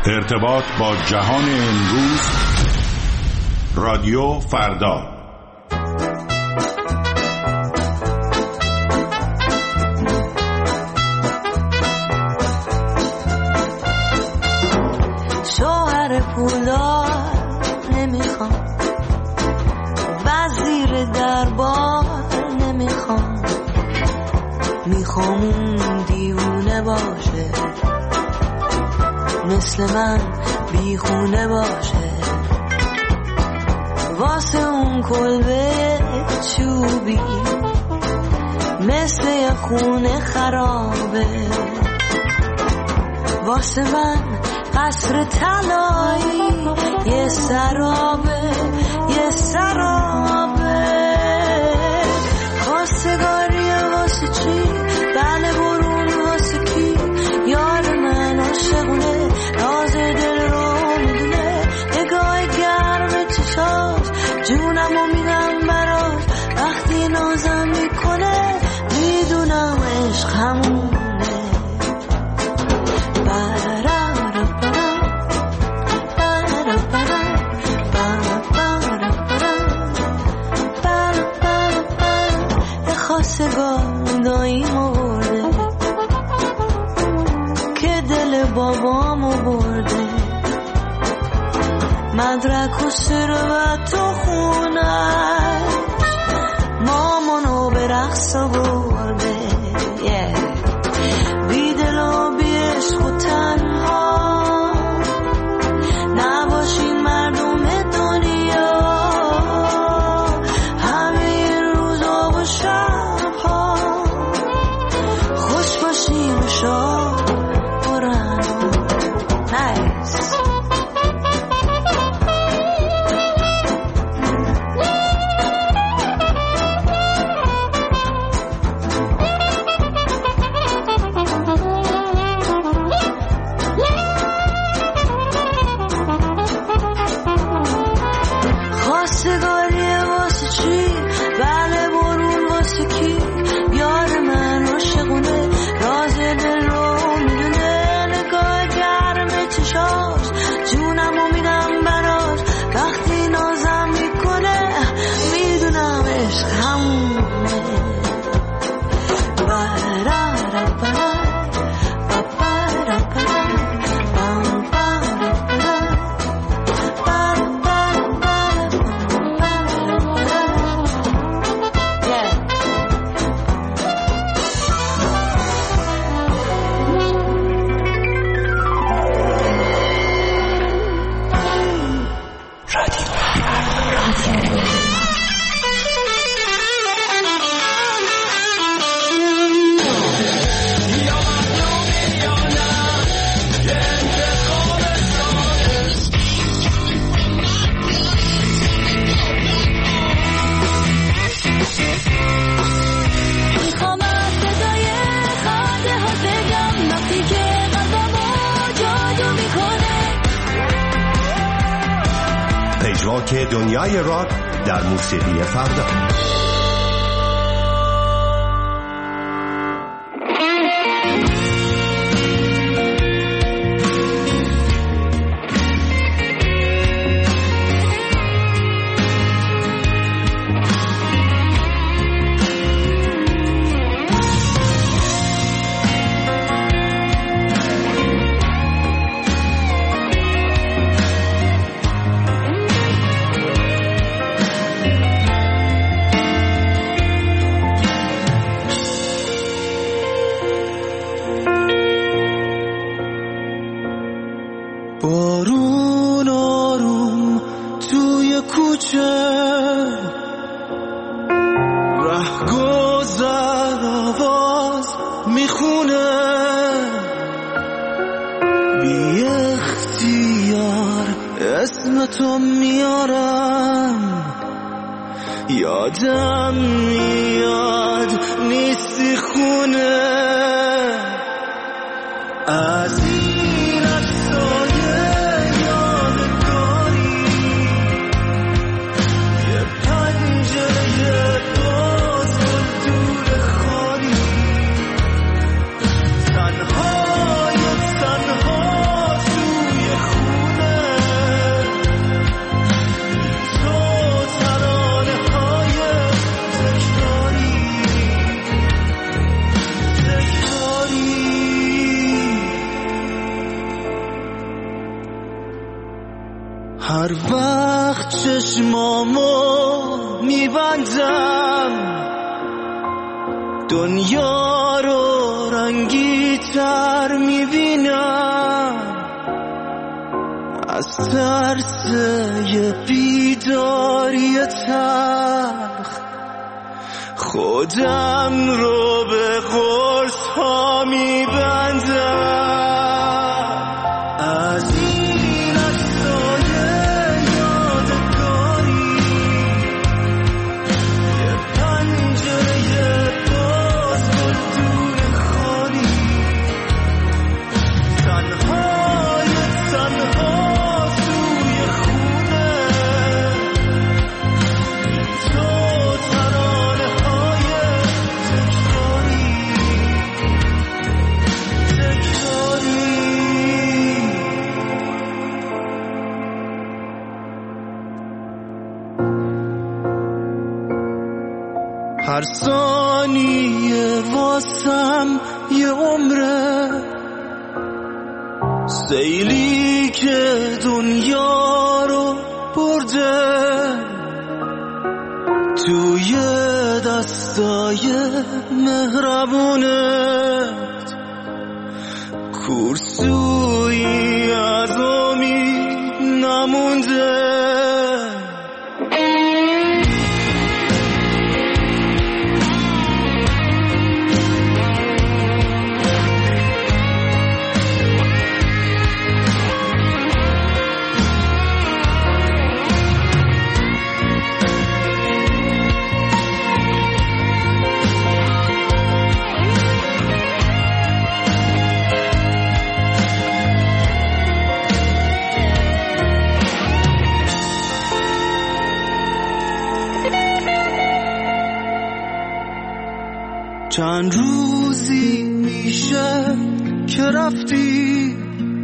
ارتباط با جهان امروز، رادیو فردا. شوهر پولدار نمیخوام، وزیر دربار نمیخوام، میخوام اون دیوونه باشه، مثل من بیخونه باشه، واسه اون کلبه چوبی مثل یه خونه خرابه، واسه من قصر طلایی یه سرابه، یه سرابه. خواستگاری واسه چی؟ بله برون واسه کی؟ یار من عاشقونه، راز دل رو میدونه، نگاه گرم چشاش جونمو میدم براش، وقتی نازم میکنه میدونم عشق همونه. خواستگار داییمو برده که دل بابامو برده، مدرک و ثروت و خونش مامانو به رقص برده، بی دل و بی عشق و تنها نباشین مردم دنیا، همه روزا و شبها خوش باشین و شاد برن. نایس. که دنیای راک در موسیقی فردا. بارون آروم توی کوچه، رهگذر آواز میخونه، بی اختیار اسم تو میارم، یادم میاد نیستی خونه، از این افسانه یادگاری یه پنجره باز و دور خالی، تنها توی هر وقت چشمامو میبندم دنیا رو رنگی تر میبینم از ترس یه بیداری تلخ خودم رو به قرص ها میبندم از این عکسای یادگاری یه پنجره باز گل دور خالی تنهای تنها توی خونه تو ترانه های تکراری هر ثانیه واسم یه عمره سیلی که دنیا رو برده توی دستای مهربونت کورسویی از امید نمونده چند روزی میشه که رفتی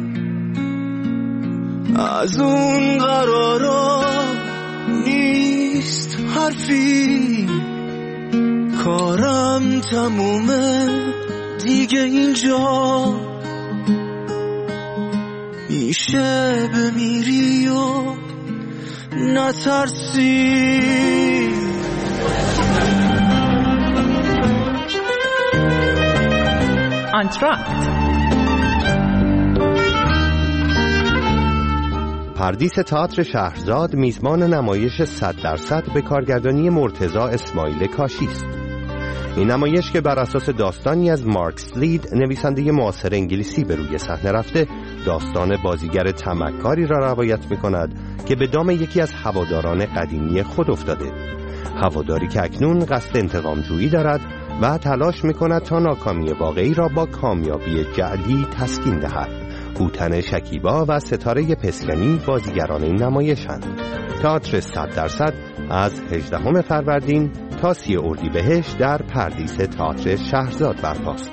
از اون قرارا نیست حرفی کارم تمومه دیگه اینجا میشه بمیری و نترسی آنتراکت پردیس تئاتر شهرزاد میزبان نمایش 100% به کارگردانی مرتضی اسماعیل کاشی است. این نمایش که بر اساس داستانی از مارک سلید نویسنده معاصر انگلیسی به روی صحنه رفته، داستان بازیگر طمعکاری را روایت می‌کند که به دام یکی از هواداران قدیمی خود افتاده. هواداری که اکنون قصد انتقام‌جویی دارد و تلاش می‌کند تا ناکامی واقعی را با کامیابی جعلی تسکین دهد. هوتن شکیبا و ستاره پسکنی بازیگران این نمایش‌اند. تئاتر 100% از 18 فروردین تا 30 اردیبهشت در پردیس تئاتر شهرزاد برپاست.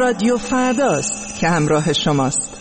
رادیو فرداست که همراه شماست.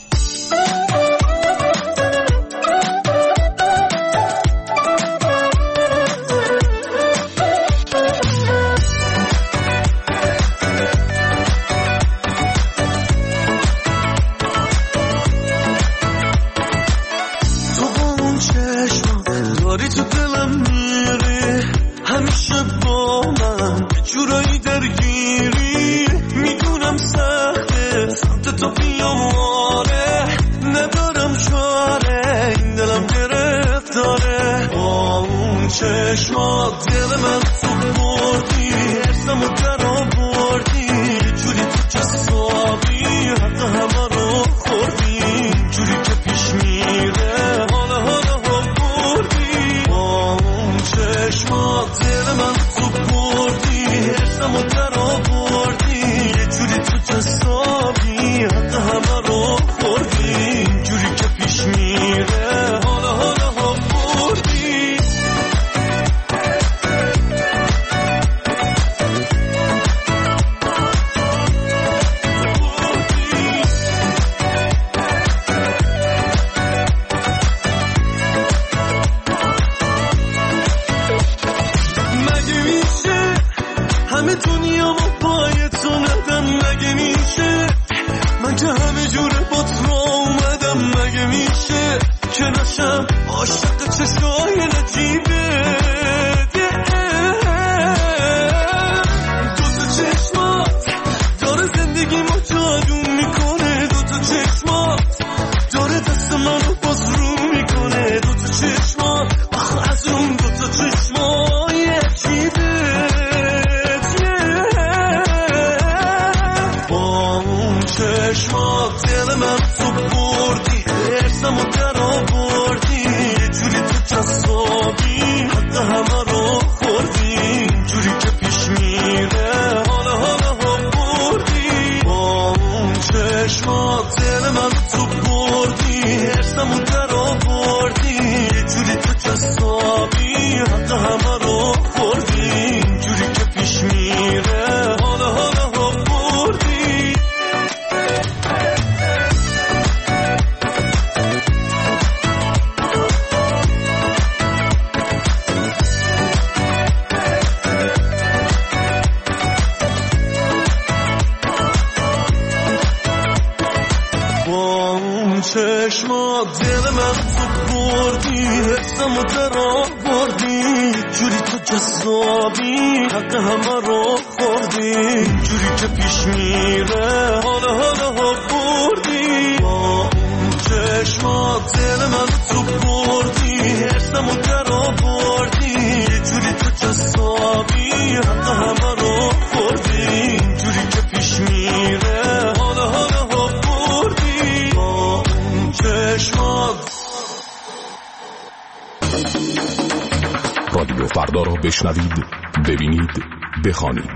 رادیو فردا را بشنوید، ببینید، بخوانید.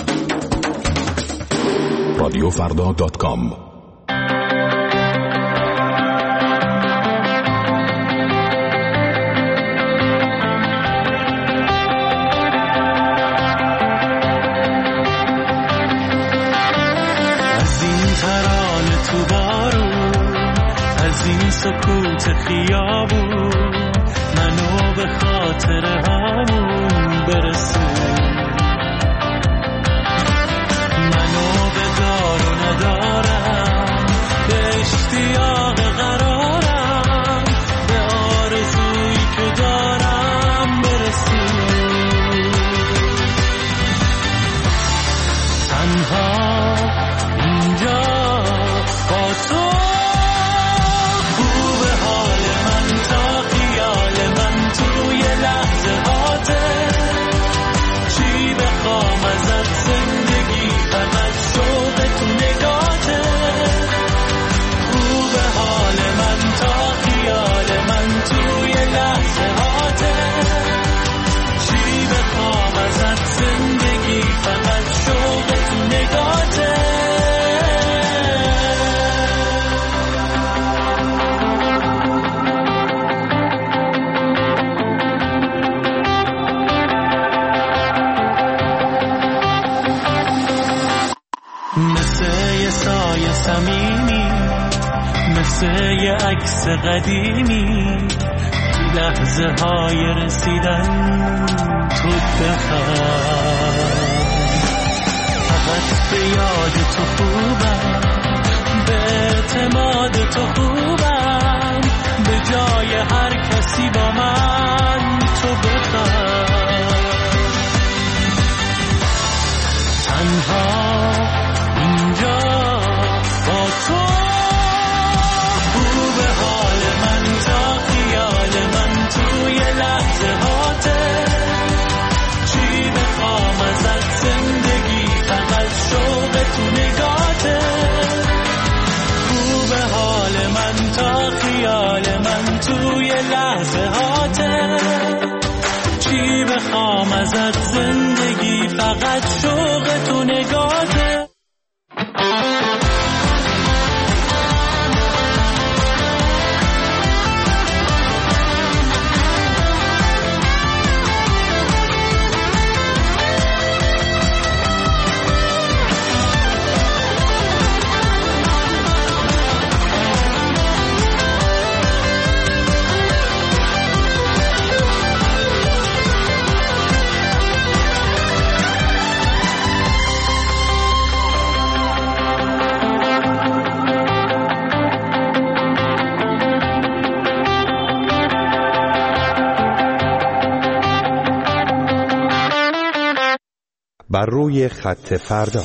رادیوفردا.com. از این ترانه تو بارون، از این سکوت خیابون، منو به خاطر همون برسون، منو به دار و ندارم، به اشتیاق قرارم، به آرزویی که دارم برسون. تنها اینجا با تو خوب حال من تا خیال من توی لحظه هاته، چی بخوام ازت زندگی فقط شوق تو نگاته. صدای صمیمی مثل یه عکس قدیمی تو لحظه های رسیدن تو بخواه. فقط به یاد تو خوبم، به اعتماد تو خوبم، به جای هر کسی با من تو بخواه. تنها اینجا با تو خوب حال من تا خیال من توی لحظه هاته. چی بخوام ازت زندگی فقط شوق تو نگاته. خوب حال من تا خیال من توی لحظه هاته. چی بخوام ازت زندگی فقط شوق تو نگاته. بر روی خط فردا.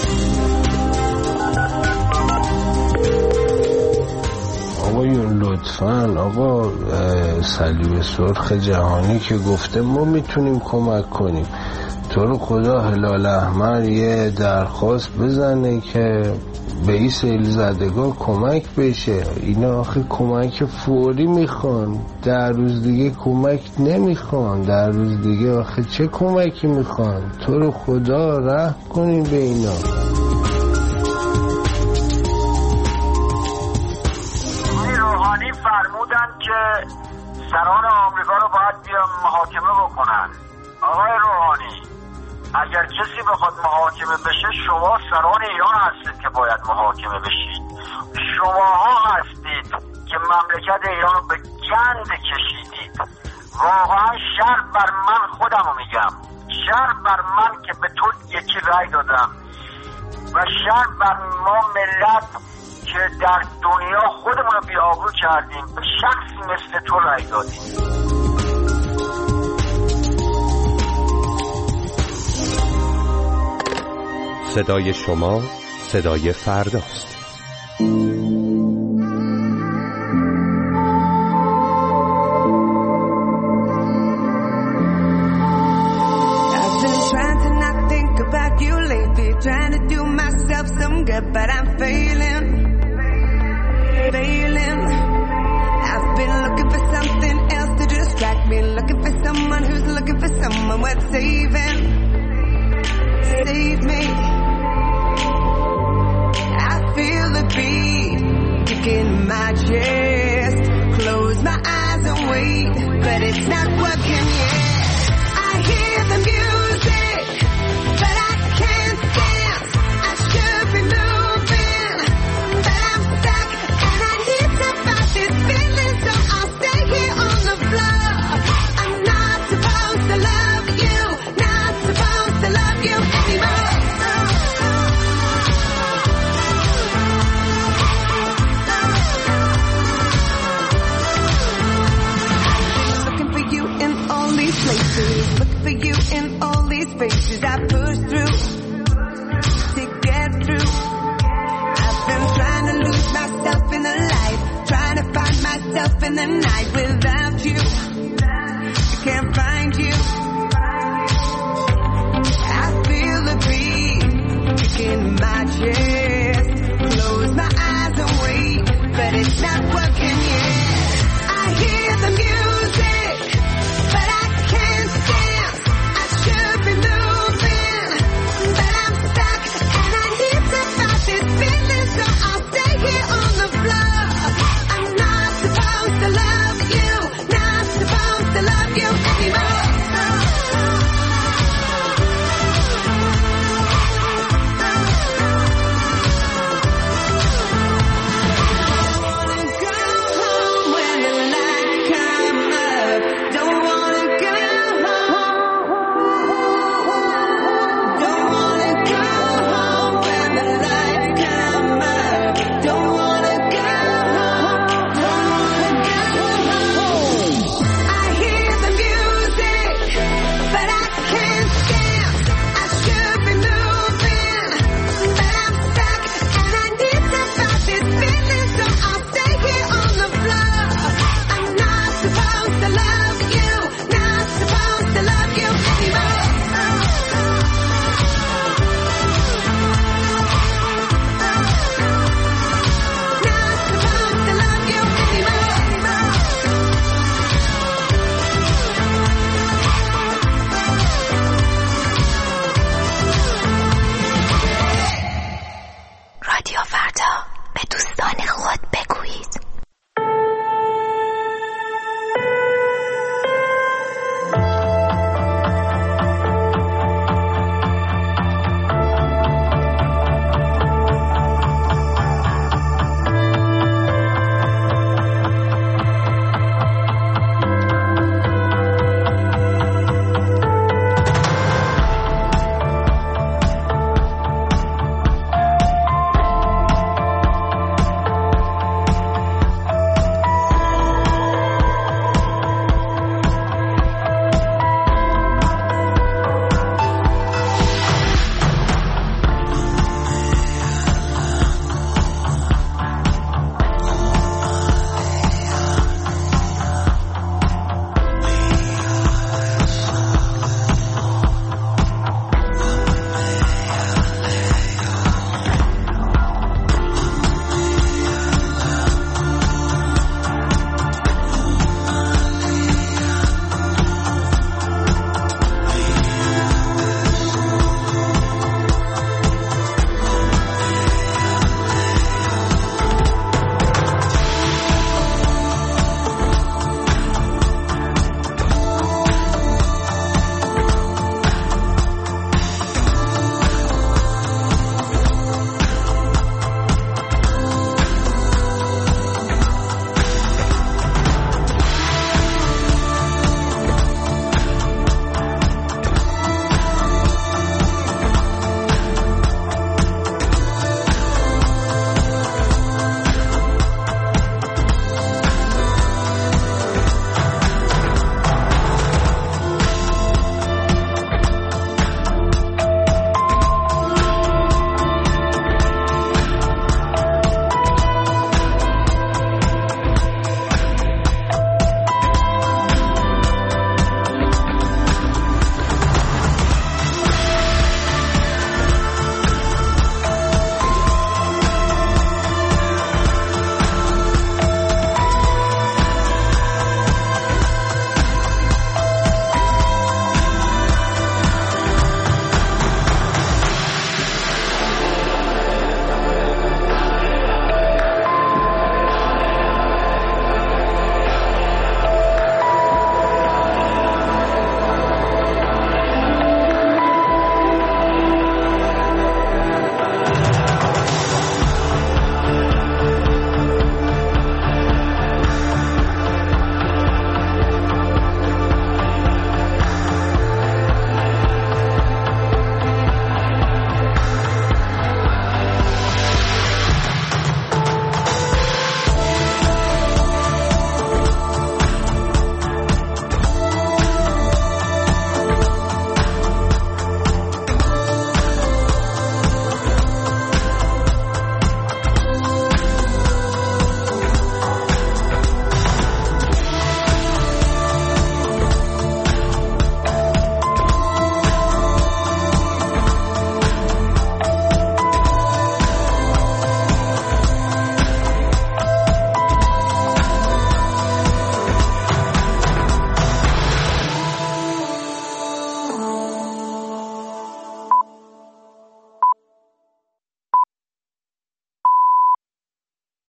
آقایون لطفاً، آقا صلیب سرخ جهانی که گفته ما میتونیم کمک کنیم، تو رو خدا هلال احمر یه درخواست بزنه که به این سیل زدگان کمک بشه. اینا آخه کمک فوری میخوان، 10 روز دیگه کمک نمیخوان. 10 روز دیگه آخه چه کمکی میخوان؟ تو رو خدا رحم کنین به اینا. روحانی فرمودن که سران آمریکا رو باید بیان محاکمه بکنن. آقای روحانی، اگر کسی بخواد محاکمه بشه شما سران ایران هستید که باید محاکمه بشید. شماها هستید که مملکت ایران رو به گند کشیدید. واقعا شر بر من، خودم رو میگم، شر بر من که به تو یکی رای دادم و شر بر ما ملت که در دنیا خودمون رو بی‌آبرو کردیم به شخصی مثل تو رای دادیم. صدای شما صدای فرداست. I've been trying to not think about you lately, trying to do myself some good, but I'm failing. I've been looking for something else to distract me, looking for someone who's looking for someone worth saving. Save me. I feel the beat kicking in my chest. Close my eyes and wait, but it's not working yet. I hear the music, but I can't dance. I should be moving, but I'm stuck, and I need to fight this feeling, so I'll stay here on the floor. I'm not supposed to love you, not supposed to love you anymore. Looking for you in all these places, looking for you in all these faces. I push through to get through. I've been trying to lose myself in the light, trying to find myself in the night. Without you, I can't find you. I feel the beat kicking in my chest.